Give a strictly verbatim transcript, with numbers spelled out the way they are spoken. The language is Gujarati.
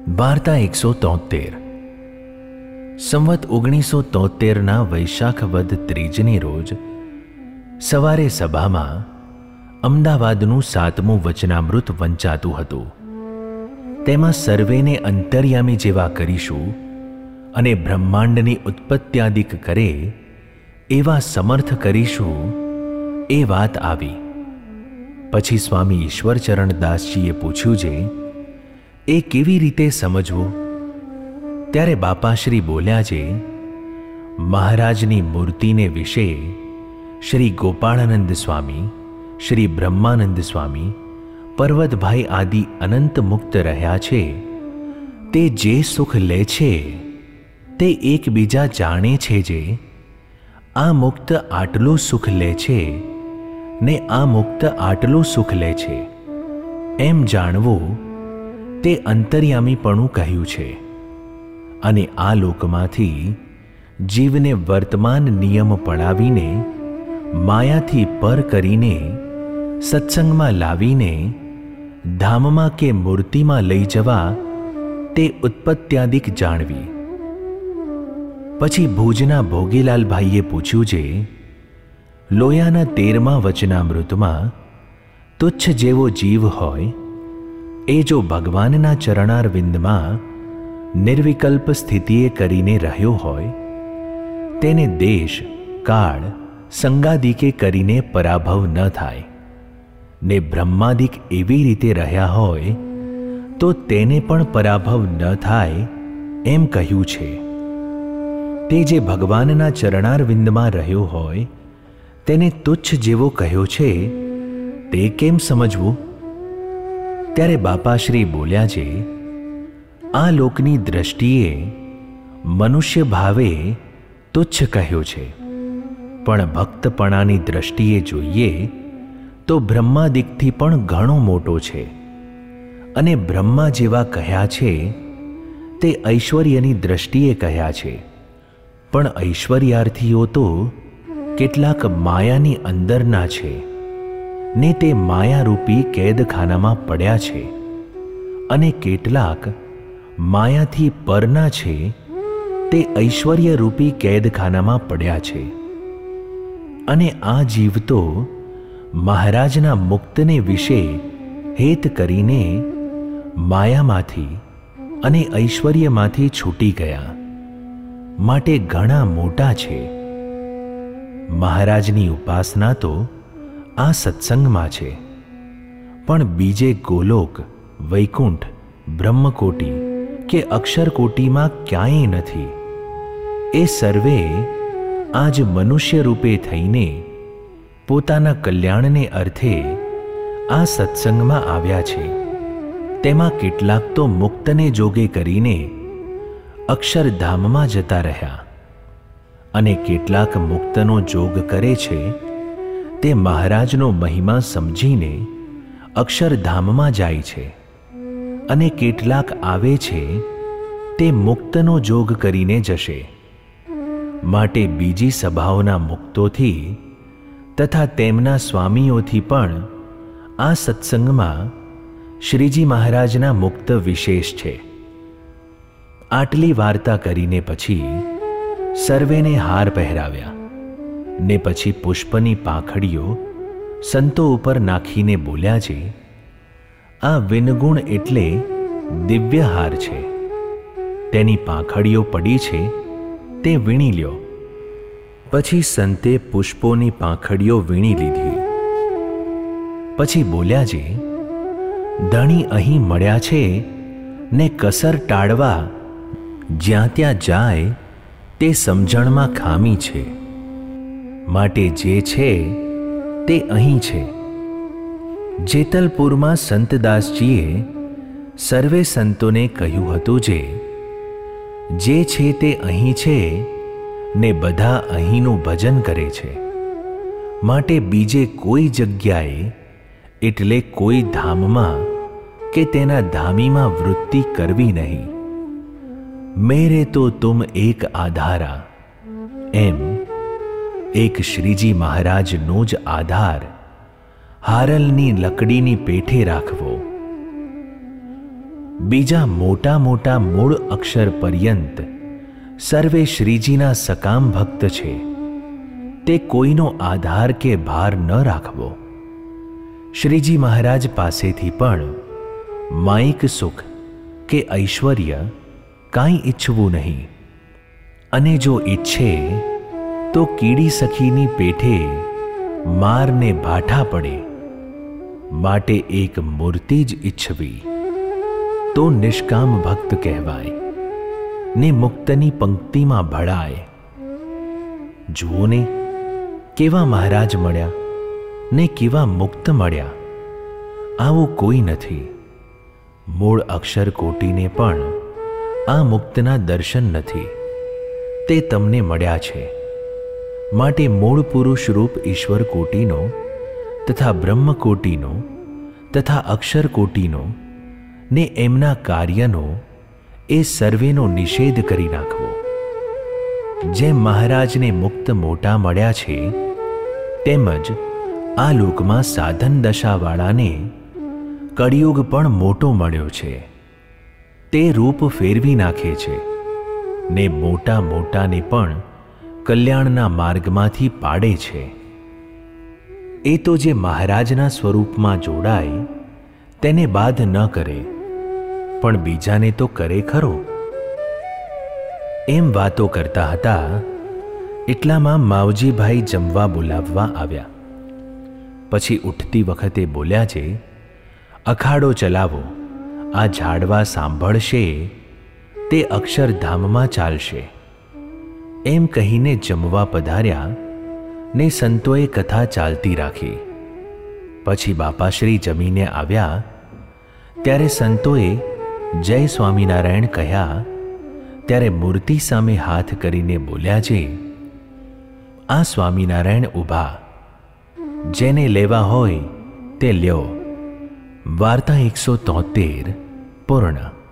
વાર્તા એકસો તોતેર. સંવત ઓગણીસો તોતેરના વૈશાખ વદ ત્રીજની રોજ સવારે સભામાં અમદાવાદનું સાતમું વચનામૃત વંચાતું હતું. તેમાં સર્વેને અંતર્યામી જેવા કરીશું અને બ્રહ્માંડની ઉત્પત્ત્યાદિક કરે એવા સમર્થ કરીશું એ વાત આવી. પછી સ્વામી ઈશ્વરચરણદાસજીએ પૂછ્યું છે, એ કેવી રીતે સમજવું? ત્યારે બાપાશ્રી બોલ્યા છે, મહારાજની મૂર્તિને વિશે શ્રી ગોપાળાનંદ સ્વામી, શ્રી બ્રહ્માનંદ સ્વામી, પર્વતભાઈ આદિ અનંત મુક્ત રહ્યા છે. તે જે સુખ લે છે તે એકબીજા જાણે છે. જે આ મુક્ત આટલું સુખ લે છે ને આ મુક્ત આટલું સુખ લે છે એમ જાણવું તે અંતર્યામીપણું કહ્યું છે. અને આ લોકમાંથી જીવને વર્તમાન નિયમ પડાવીને માયાથી પર કરીને સત્સંગમાં લાવીને ધામમાં કે મૂર્તિમાં લઈ જવા તે ઉત્પત્ત્યાદિક જાણવી. પછી ભુજના ભોગીલાલભાઈએ પૂછ્યું છે, લોયાના તેરમા વચનામૃતમાં તુચ્છ જેવો જીવ હોય એ જો ભગવાનના ચરણારવિંદમાં નિર્વિકલ્પ સ્થિતિએ કરીને રહ્યો હોય, તેને દેશ કાળ સંગાદિકે કરીને પરાભવ ન થાય ને બ્રહ્માદિક એવી રીતે રહ્યા હોય તો તેને પણ પરાભવ ન થાય એમ કહ્યું છે. તે જે ભગવાનના ચરણારવિંદમાં રહ્યો હોય તેને તુચ્છ જેવો કહ્યો છે, તે કેમ સમજવું? ત્યારે બાપાશ્રી બોલ્યા છે, આ લોકની દ્રષ્ટિએ મનુષ્ય ભાવે તુચ્છ કહ્યો છે, પણ ભક્તપણાની દ્રષ્ટિએ જોઈએ તો બ્રહ્માદિકથી પણ ઘણો મોટો છે. અને બ્રહ્મા જેવા કહ્યા છે તે ઐશ્વર્યની દ્રષ્ટિએ કહ્યા છે, પણ ઐશ્વર્યાર્થીઓ તો કેટલાક માયાની અંદરના છે ને તે માયારૂપી કેદખાનામાં પડ્યા છે, અને કેટલાક માયાથી પરના છે તે ઐશ્વર્યરૂપી કેદખાનામાં પડ્યા છે. અને આ જીવ તો મહારાજના મુક્તને વિશે હેત કરીને માયામાંથી અને ઐશ્વર્યમાંથી છૂટી ગયા માટે ઘણા મોટા છે. મહારાજની ઉપાસના તો આ સત્સંગમાં છે, પણ બીજે ગોલોક, વૈકુંઠ, બ્રહ્મકોટી કે અક્ષરકોટીમાં ક્યાંય નથી. એ સર્વે આજ મનુષ્ય રૂપે થઈને પોતાના કલ્યાણને અર્થે આ સત્સંગમાં આવ્યા છે. તેમાં કેટલાક તો મુક્તને જોગે કરીને અક્ષરધામમાં જતા રહ્યા, અને કેટલાક મુક્તનો જોગ કરે છે તે મહારાજનો મહિમા સમજીને અક્ષરધામમાં જાય છે, અને કેટલાક આવે છે તે મુક્તનો જોગ કરીને જશે. માટે બીજી સભાઓના મુક્તોથી તથા તેમના સ્વામીઓથી પણ આ સત્સંગમાં શ્રીજી મહારાજના મુક્ત વિશેષ છે. આટલી વાર્તા કરીને પછી સર્વેને હાર પહેરાવ્યા ને પછી પુષ્પની પાંખડીઓ સંતો ઉપર નાખીને બોલ્યા છે, આ વિનગુણ એટલે દિવ્ય હાર છે. તેની પાંખડીઓ પડી છે તે વીણી લ્યો. પછી સંતે પુષ્પોની પાંખડીઓ વીણી લીધી. પછી બોલ્યા છે, ધણી અહીં મળ્યા છે ને કસર ટાળવા જ્યાં ત્યાં જાય તે સમજણમાં ખામી છે. માટે જે છે તે અહીં છે. જેતલપુરમાં સંતદાસજીએ સર્વે સંતોને કહ્યું હતું, જે જે છે તે અહીં છે ને બધા અહીંનું ભજન કરે છે. માટે બીજે કોઈ જગ્યાએ એટલે કોઈ ધામમાં કે તેના ધામીમાં વૃત્તિ કરવી નહીં. મેરે તો તુમ એક આધારા, એમ એક શ્રીજી મહારાજનો જ આધાર હારલની લકડીની પેઠે રાખવો. બીજા મોટા મોટા મૂળ અક્ષર પર્યંત સર્વે શ્રીજીના સકામ ભક્ત છે. તે કોઈનો આધાર કે ભાર ન રાખવો. શ્રીજી મહારાજ પાસેથી પણ માયિક સુખ કે ઐશ્વર્ય કાંઈ ઈચ્છવું નહીં, અને જો ઈચ્છે તો કીડી સખીની પેઠે મારને ભાઠા પડે. માટે એક મૂર્તિ જ ઈચ્છવી તો નિષ્કામ ભક્ત કહેવાય ને મુક્તની પંક્તિમાં ભળાય. જુઓ ને કેવા મહારાજ મળ્યા ને કેવા મુક્ત મળ્યા. આવું કોઈ નથી. મૂળ અક્ષર કોટીને પણ આ મુક્તના દર્શન નથી. તે તમને મળ્યા છે. માટે મૂળ પુરુષ રૂપ ઈશ્વર કોટીનો તથા બ્રહ્મ કોટીનો તથા અક્ષર કોટીનો ને એમના કાર્યનો એ સર્વેનો નિષેધ કરી નાખવો. જેમ મહારાજને મુક્ત મોટા મળ્યા છે, તેમજ આ લોકમાં સાધન દશાવાળાને કળિયુગ પણ મોટો મળ્યો છે. તે રૂપ ફેરવી નાખે છે ને મોટા મોટાને પણ કલ્યાણના માર્ગમાંથી પાડે છે. એ તો જે મહારાજના સ્વરૂપમાં જોડાય તેને બાધ ન કરે, પણ બીજાને તો કરે ખરો. એમ વાતો કરતા હતા એટલામાં માવજીભાઈ જમવા બોલાવવા આવ્યા. પછી ઉઠતી વખતે બોલ્યા છે, અખાડો ચલાવો. આ ઝાડવા સાંભળશે તે અક્ષરધામમાં ચાલશે. એમ કહીને જમવા પધાર્યા ને સંતોએ કથા ચાલતી રાખી. પછી બાપાશ્રી જમીને આવ્યા ત્યારે સંતોએ જય સ્વામિનારાયણ કહ્યા ત્યારે મૂર્તિ સામે હાથ કરીને બોલ્યા છે, આ સ્વામિનારાયણ ઊભા, જેને લેવા હોય તે લ્યો. વાર્તા એકસો તોતેર પૂર્ણ.